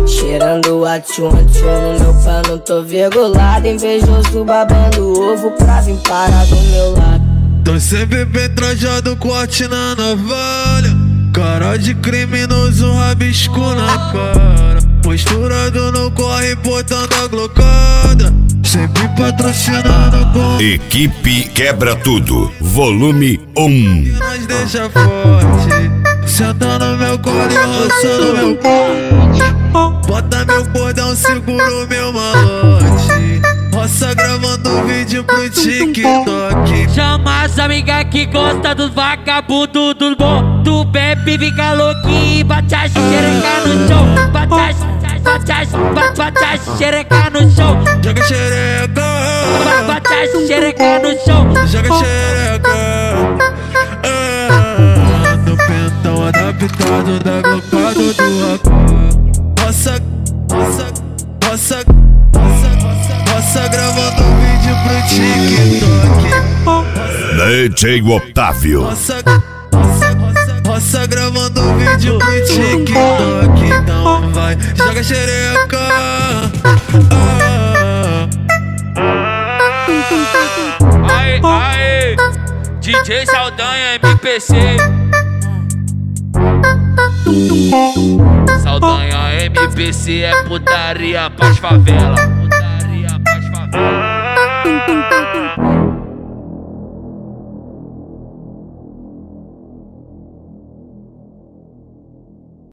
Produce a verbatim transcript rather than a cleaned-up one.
Cheirando a tchum-tchum no meu pano, tô virgulado. Invejoso babando ovo pra vir parar do meu lado. Tô sempre bem trajado, corte na navalha. Cara de criminoso, rabisco na cara. Posturado no corre, portando a glocada. Sempre patrocinando com Equipe Quebra Tudo, volume um. nós deixa forte. Senta no meu colo e roça no meu corpo. Bota meu bordão, seguro meu malote. Roça gravando vídeo pro TikTok. Chama as amigas que gosta dos vagabundos do bom. Tu bebe, fica louquinho e bate a xereca no chão. Bate a, bate a, bate, bate a xereca no chão. Joga xereca, bate a xereca no chão. joga xereca. Ah, no pentão adaptado da glocado do Racó. Roça, roça, roça, roça, roça, roça gravando vídeo pro TikTok. D J Otávio. Roça, roça, roça, roça gravando vídeo pro TikTok. Então vai, joga xereca. Ah, Aê, aê, D J Saldanha M P C. Saldanha M P C é putaria pras favela. Putaria pras favela.